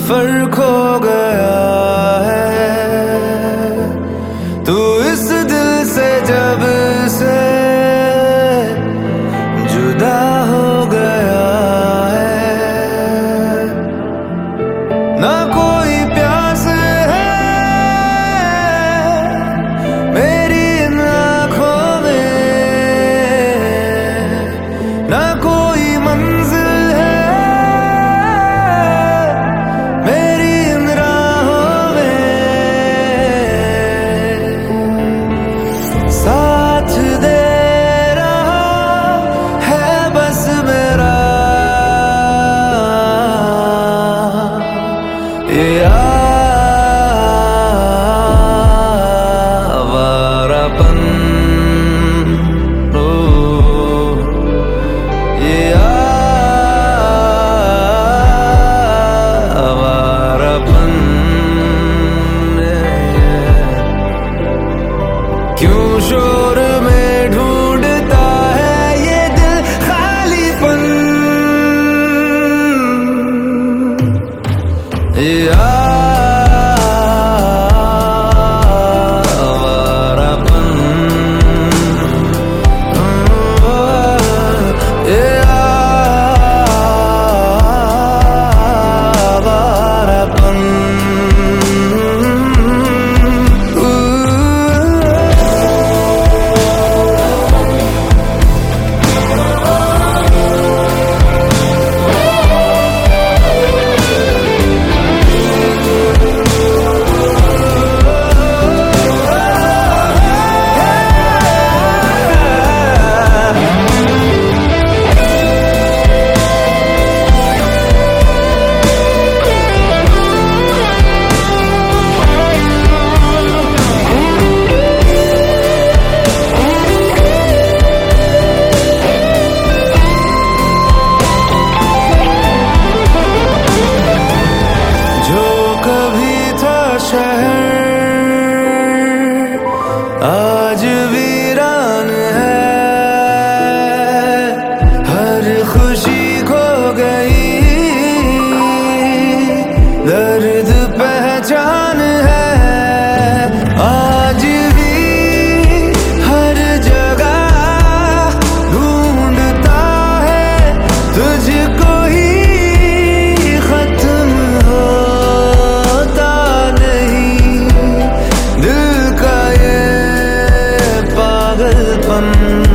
फर्क हो गया है। तू इस दिल से जब से जुदा हो गया है, ना कोई प्यास है मेरी इन आँखों में, ना कोई मंजिल आवारापन, ओ ये आवारापन, क्यों शोर में ढूंढता है ये दिल खालीपन, ये आज वीरान है, हर खुशी खो गई, दर्द पहचान है। आज भी हर जगह ढूंढता है तुझको ही, खत्म होता नहीं दिल का ये पागलपन।